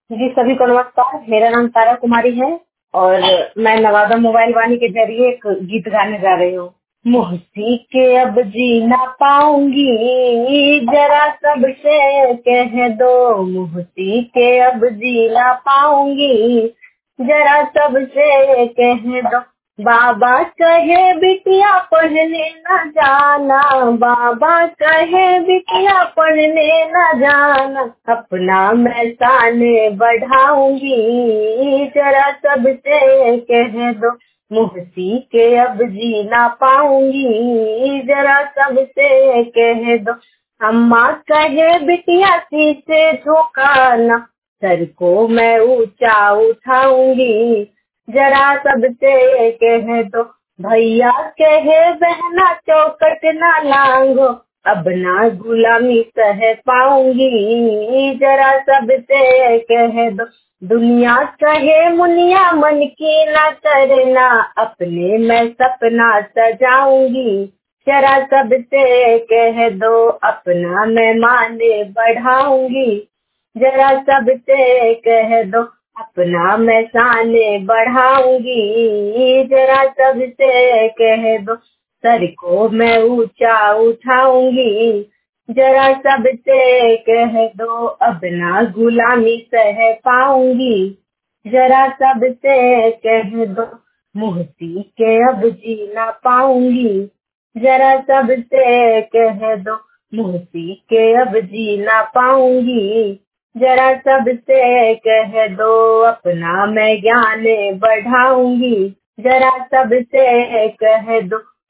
जी, सभी को नमस्कार। मेरा नाम तारा कुमारी है और मैं नवादा मोबाइल वाणी के जरिए एक गीत गाने जा रही हूँ। मुझसे के अब जी ना पाऊंगी, जरा सबसे कह दो। मुझसे के अब जी ना पाऊंगी, जरा सबसे कह दो। बाबा कहे बिटिया पढ़ने न जाना, बाबा कहे बिटिया पढ़ने न जाना। अपना मैं शान बढ़ाऊंगी, जरा सबसे कह दो। मुझसे के अब जी ना पाऊंगी, जरा सबसे कह दो। अम्मा कहे बिटिया शीशे झुकाना, सर को मैं ऊंचा उठाऊंगी, जरा सबसे कह दो। भैया कहे बहना चौकट ना लांगो, अब ना गुलामी सह पाऊंगी, जरा सबसे कह दो। दुनिया कहे मुनिया मन की ना करना, अपने मैं सपना सजाऊंगी, जरा सबसे कह दो। अपना मैं माने बढ़ाऊंगी, जरा सबसे कह दो। अपना मैं शाने बढ़ाऊंगी, जरा सबसे कह दो। सर को मैं ऊंचा उठाऊंगी, जरा सबसे कह दो। अब ना गुलामी सह पाऊंगी, जरा सबसे कह दो। मुझसे के अब जी ना पाऊंगी, जरा सबसे कह दो। मुझसे के अब जी ना पाऊंगी, जरा सबसे कह दो। अपना मैं ज्ञान बढ़ाऊंगी, जरा सबसे कह दो।